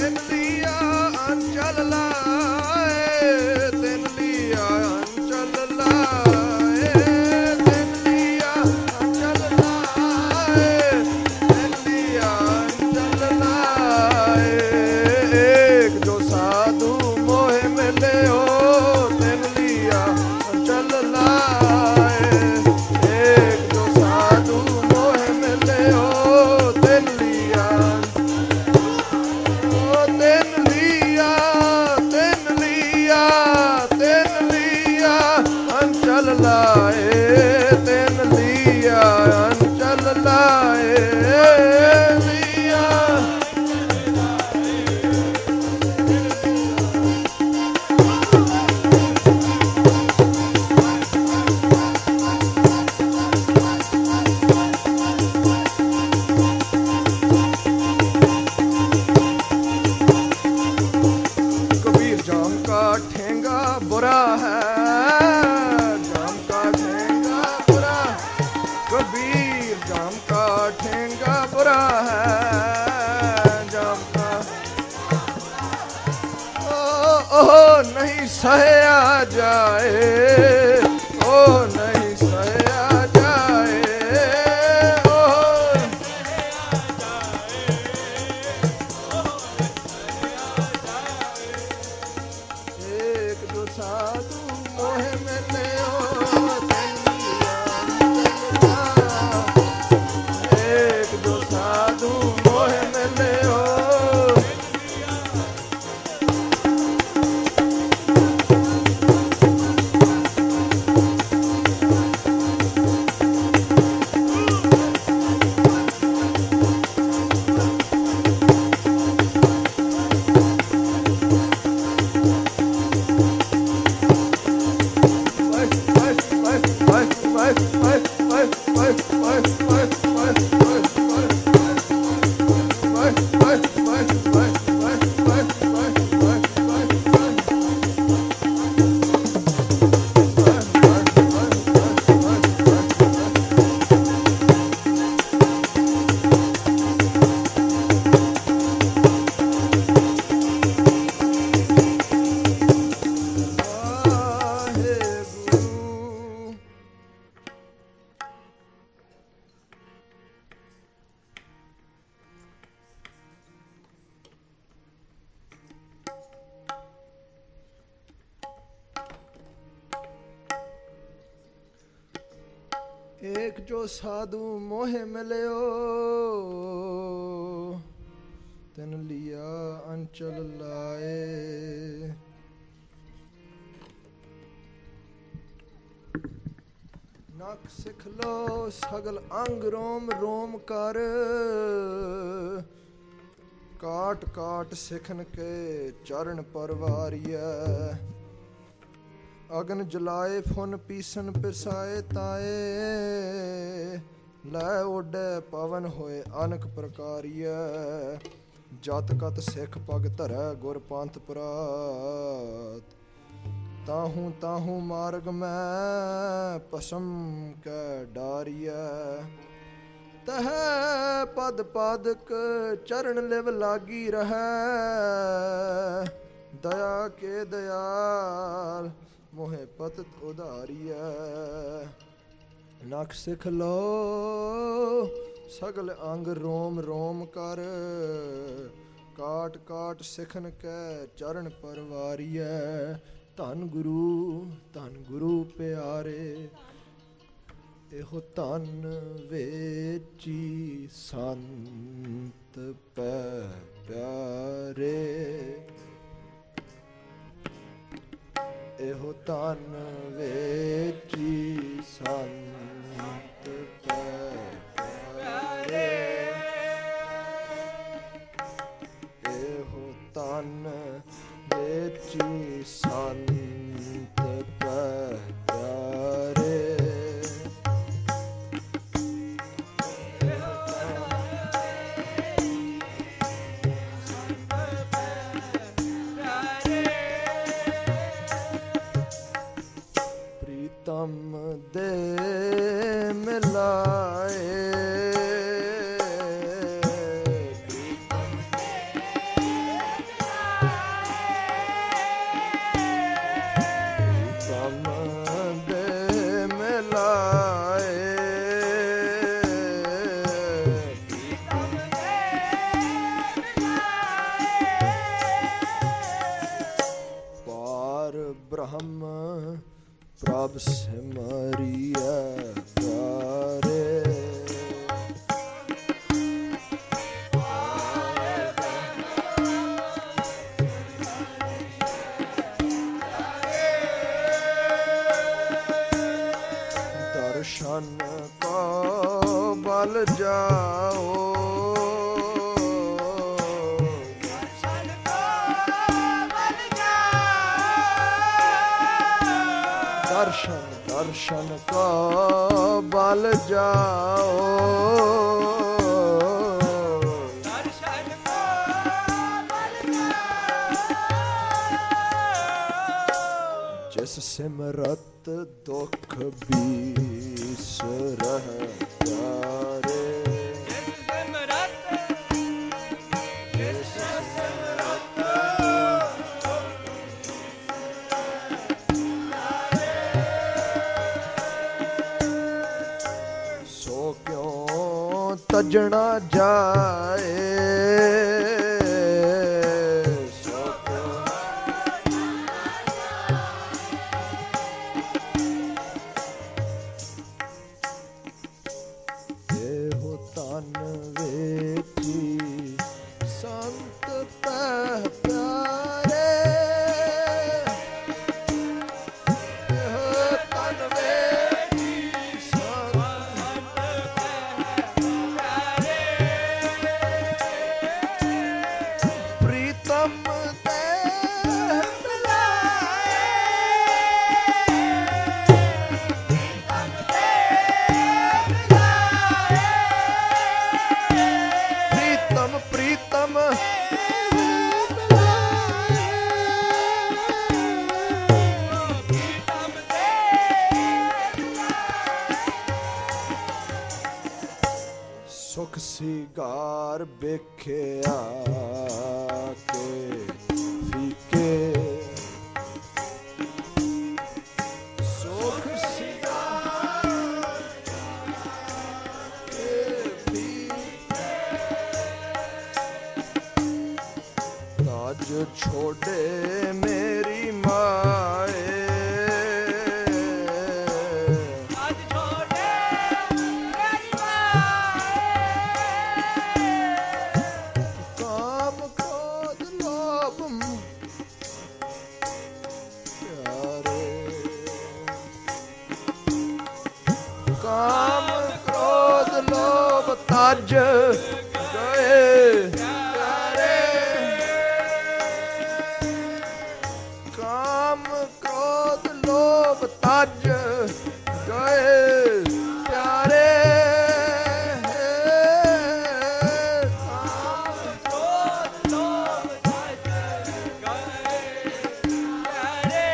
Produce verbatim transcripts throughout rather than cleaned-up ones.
ਤਿਨ ਲਿਆ ਅੰਚਲ ਲਾਏ, ਤਿਨ ਲਿਆ ਅੰਚਲ ਲਾਏ, ਤਿਨ ਲਿਆ ਅੰਚਲ ਲਾਏ, ਤਿਨ ਲਿਆ ਅੰਚਲ ਲਾਏ। ਏਕ ਜੋ ਸਾਧੂ ਮੋਹਿ ਮਿਲਿਓ, ਤਿਨ ਲਿਆ ਅੰਚਲ ਲਾਏ, ਏਕ ਜੋ ਸਾਧੂ ਮੋਹਿ ਮਿਲਿਓ, ਤਿਨ ਲਿਆ ਤਿਨ ਲਿਆ, ਤਿਨ ਲਿਆ, ਤਿਨ ਲਿਆ ਅੰਚਲ ਲਾਏ, ਤਿਨ ਲਿਆ ਅੰਚਲ ਲਾਏ, ਲਿਆ कबीर जाम का ठेंगा बुरा है, जाम का ठेंगा बुरा, कबीर जाम का ठेंगा बुरा है, जाम का ओ, ओ नहीं सहया जाए, ओ नहीं सहया जाए, ओ एक जो साधु मोहे मिलियो, तिन लिया अंचल लाए, एक जो साधु मोहे मिलियो, एक जो साधु मोहे मिलियो, तिन लिया अंचल लाए। नख सिख लो सगल अंग रोम रोम कर, काट काट सिखन के चरण परवारिया। अगन जलाए फुन पीसन पिसाए ताए, लै ओडे पवन होए अनक प्रकारिया। जत कत सिख पग धरै गुर पंथ परात, ताहू ताहू मार्ग मैं पसम कै डारिया। तह पद पदक चरण लिव लागी रहै, दया के दयाल मोहे पतित उधारिया। नख सिख लो सगल अंग रोम रोम कर, काट काट सिखन कै चरण परवारिया। धन गुरु धन गुरु प्यारे, एहो धन वेची संत पै प्यारे। एहो धन वेची संत पै प्यारे। एहो धन वेची संत पै प्यारे। तम दे मिलाए, ब्रह्म प्रभ सिमरिया प्यारे। दर्शन को बल जाओ, दर्शन को बल जाओ, दर्शन दर्शन को बल जाओ, दर्शन को बल जाओ। जिस सिमरत दुख बीसरह प्यारे, जिस सिमरत जिस सिमरत सो क्यों तजना जाए, सुख सिगार बेखिया के फीके, सुख सिगार के फीके, ताज छोड़े मेरी माए, काम क्रोध लोभ ताज गए प्यारे, काम क्रोध लोभ ताज गए प्यारे, काम क्रोध लोभ ताज गए प्यारे।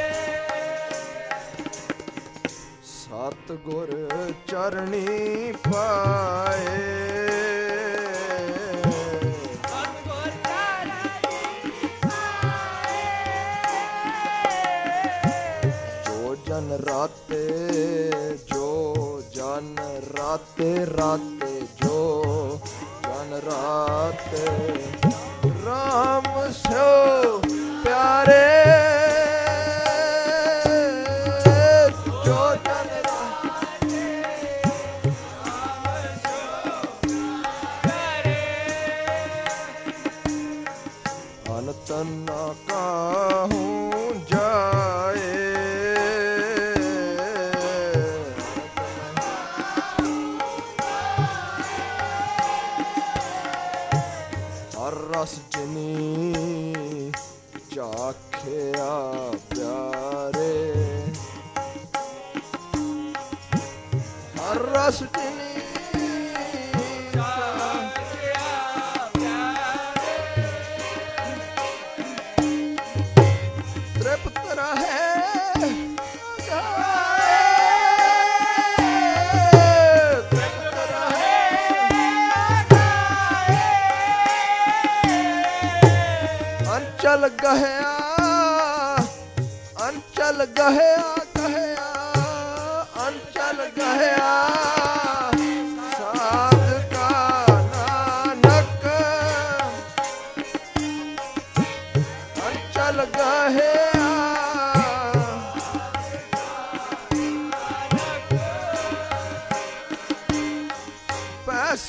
सतगुर चरणी पाए, सतगुर चरणी पाए, जो जन राते जो जन राते राते जो जन राते राम सो प्यारे, तना काहूँ जाए, हर रस जिनी चाखिया प्यारे, हर रस जिनी अंचल गहया अंचल गहया गहया अंचल गहया साध का नानक अंचल गहया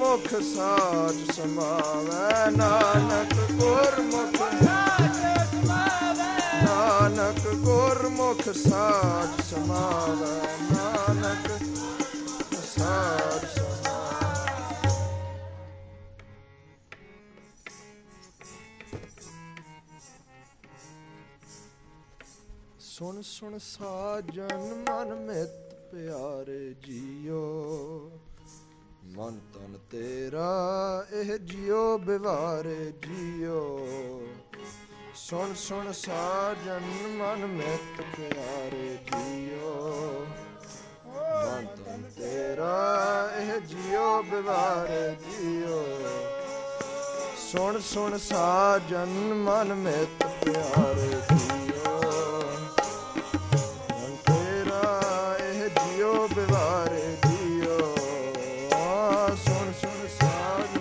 ਗੁਰਮੁਖ ਸਾਚ ਸਮਾਵੈ ਨਾਨਕ ਗੁਰਮੁਖ ਸਾਚ ਸਮਾਵੈ ਨਾਨਕ ਗੁਰਮੁਖ ਸਾਚ ਸਮਾਵੈ ਨਾਨਕ ਸਾਚ ਸਮਾਵੈ। ਸੁਣ ਸੁਣ ਸਾਜਨ ਮਨ ਮਿਤ ਪਿਆਰੇ ਜੀਓ ਮਨ ਤਨ ਤੇਰਾ ਇਹ ਜਿਉ ਬਿਵਾਰੇ ਜੀਓ। ਸੁਣ ਸੁਣ ਸਾਜਨ ਮਨ ਮਿਤ ਪਿਆਰੇ ਜੀਓ ਮਨ ਤਨ ਤੇਰਾ ਇਹ ਜਿਉ ਬਿਵਾਰੇ ਜੀਓ। ਸੁਣ ਸੁਣ ਸਾਜਨ ਮਨ ਮਿਤ ਪਿਆਰੇ ਜੀਓ ਮਨ ਤੇਰਾ ਇਹ ਜਿਉ ਬਿਵਾਰੇ ਜੀਓ। ਸੁਣ ਸੁਣ ਸਾਜ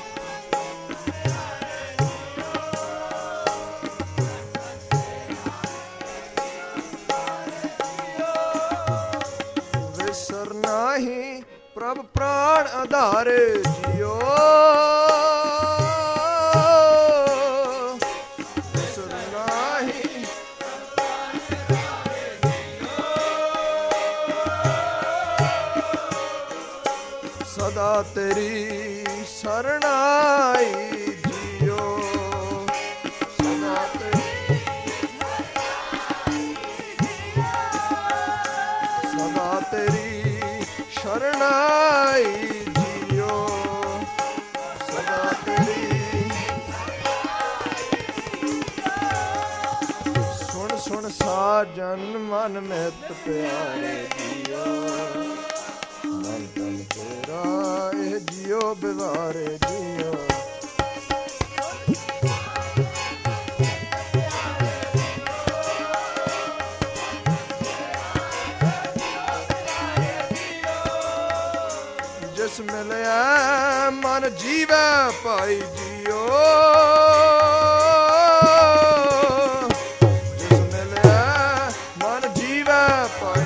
ਵਿਸਰ ਨਾਹੀ ਪ੍ਰਭ ਪ੍ਰਾਣ ਆਧਾਰੇ ਜੀਓ। ਵਿਸਰ ਨਾਹੀ ਸਦਾ ਤੇਰੀ ਸਰਣਾਈ ਜੀਓ ਸਦਾ ਤੇਰੀ ਸਦਾ ਤੇਰੀ ਸ਼ਰਣਾਈ ਜੀਓ ਸਦਾ ਤੇਰੀ। ਸੁਣ ਸੁਣ ਸਾਜਨ ਮਨ ਮਿਤ ਪਿਆਰੇ ਜੀਓ ਮਨ ਤਨ ਤੇਰਾ ਇਹ ਜਿਉ ਬਿਵਾਰੇ ਜੀਓ। ਜਿਸ ਮਿਲਿਆ ਮਨ ਜੀਵੈ ਭਾਈ ਜੀਓ। ਜਿਸ ਮਿਲਿਆ ਮਨ ਜੀਵੈ ਭਾਈ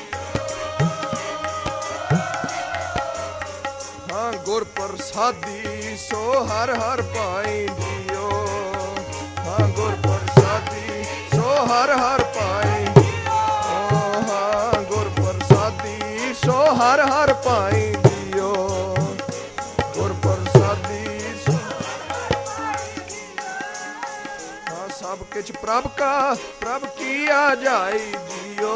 ਹਾਂ ਗੁਰ ਪ੍ਰਸਾਦੀ ਸੋ ਹਰ ਹਰ ਪਾਈ ਜੀਓ। ਹਾਂ ਗੁਰ ਪ੍ਰਸਾਦੀ ਸੋ ਹਰ ਹਰ ਪਾਈ ਓ ਹਾਂ ਗੁਰ ਪ੍ਰਸਾਦੀ ਸੋ ਹਰ ਹਰ ਪਾਈ ਜੀਓ। ਗੁਰ ਪ੍ਰਸਾਦੀ ਸੋ ਹਾਂ ਸਭ ਕਿਛ ਪ੍ਰਭ ਕਾ ਪ੍ਰਭ ਕੀਆ ਜਾਈ ਜੀਓ।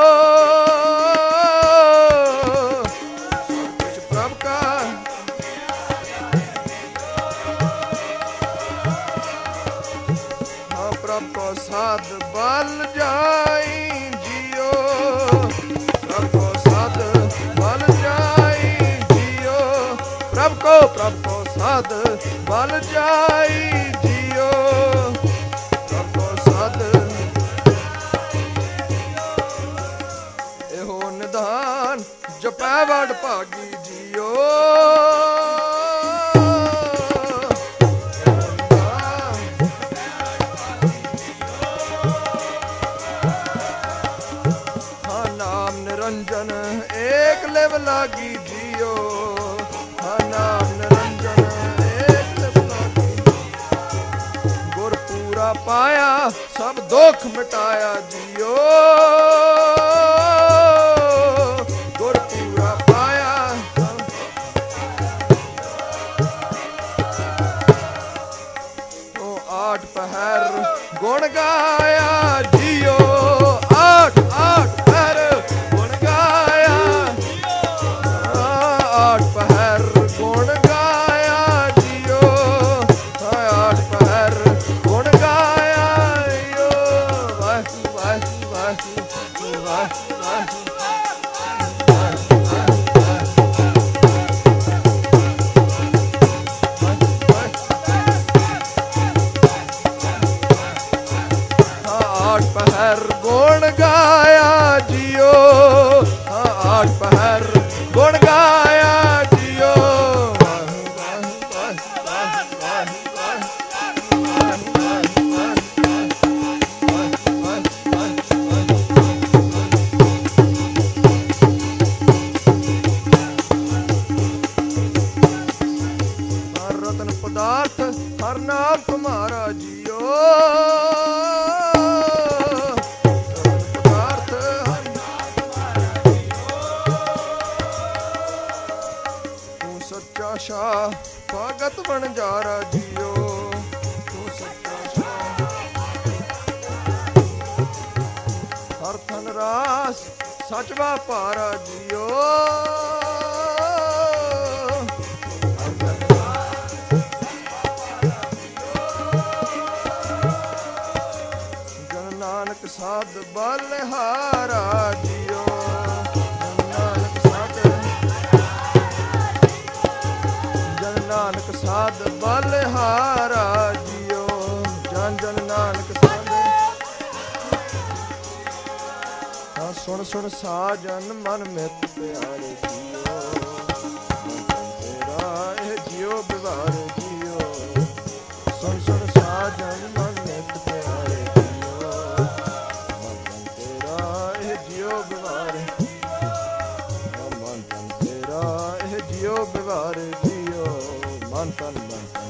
ਸਭ ਕਿਛ ਪ੍ਰਭ ਕਾ ਹਾਂ ਪ੍ਰਭ ਕੋ ਸਾਧ ਬਲ ਜਾਈ ਜੀਓ। ਪ੍ਰਭ ਕੋ ਸਾਧ ਬਲ ਜਾਈ ਜੀਓ ਪ੍ਰਭ ਕੋ ਪ੍ਰਭ ਕੋ ਸਾਧ ਬਲ ਜਾਈ ਜੀਓ ਪ੍ਰਭ ਕੋ ਸਾਧ। ਇਹੋ ਨਿਧਾਨ ਜਪੈ ਵਡ ਭਾਗੀ ਜੀਓ। ਨਿਰੰਜਨ ਏਕ ਲਿਵ ਲਾਗੀ ਜੀਓ। ਹਾਂ ਨਾਮ ਨਿਰੰਜਨ ਏਕ ਲਿਵ ਲਾਗੀ ਗੁਰ ਪੂਰਾ ਪਾਇਆ ਸਭ ਦੁੱਖ ਮਿਟਾਇਆ ਜੀਓ। ਗੁਰ ਪੂਰਾ ਪਾਇਆ ਉਹ ਆਠ ਪਹਿਰ ਗੁਣ ਗਾਇਆ ਜੀਓ। ਆਠ ਆਠ ਪਹਿਰ ਆਠ ਪਹਿਰ ਗੁਣ ਗਾਇਆ ਜੀਓ। ਆਠ ਪਹਿਰ ਗੁਣ ਗਾਇਆ ਜੀਓ। ਵਾਹਿ ਵਾਹਿ ਵਾਹਿ ਵਾਹਿ ਵਾਹਿ ਆਠ ਪਹਿਰ ਗੁਣ ਗਾਇਆ ਜੀਓ। ਆਠ ਪਹਿਰ ਗੁਣ ਗਾਇਆ ਜੀਓ। ਸ਼ਾਹ ਭਗਤ ਵਣਜਾਰਾ ਜੀਓ। ਤੂੰ ਸੱਚਾ ਸ਼ਾਹ ਹਰ ਥਨ ਰਾਸ ਸੱਚ ਵਾਪਾਰਾ ਜੀਓ। ਜਨ ਨਾਨਕ ਸਾਧ ਬਲਿਹਾਰਾ ਜੀਓ। ਜਨ ਨਾਨਕ ਸਾਧ ਜਨ ਨਾਨਕ ਸਾਧ ਬਲਿਹਾਰਾ ਜੀਓ। ਜਨ ਜਨ ਨਾਨਕ ਸਾਧ ਹਾਂ ਸੁਣ ਸੁਣ ਸਾਜਨ ਮਨ ਮਿੱਤ ਪਿਆਰੇ ਜੀਓ। ਤੇਰਾ ਇਹ ਜੀਓ ਬਿਵਾਰ ਜੀਓ। ਸੁਣ ਸੁਣ ਸਾਜਨ ਮਨ ਮਿੱਤ ਪਿਆਰੇ ਜੀਓ। ਮਨ ਤੇਰਾ ਇਹ ਜੀਓ ਬਿਵਾਰ ਮਨ ਤਨ ਤੇਰਾ ਇਹ ਜੀਓ ਬਿਵਾਰ ਜੀਓ। ਮਨ ਤਨ ਮਨ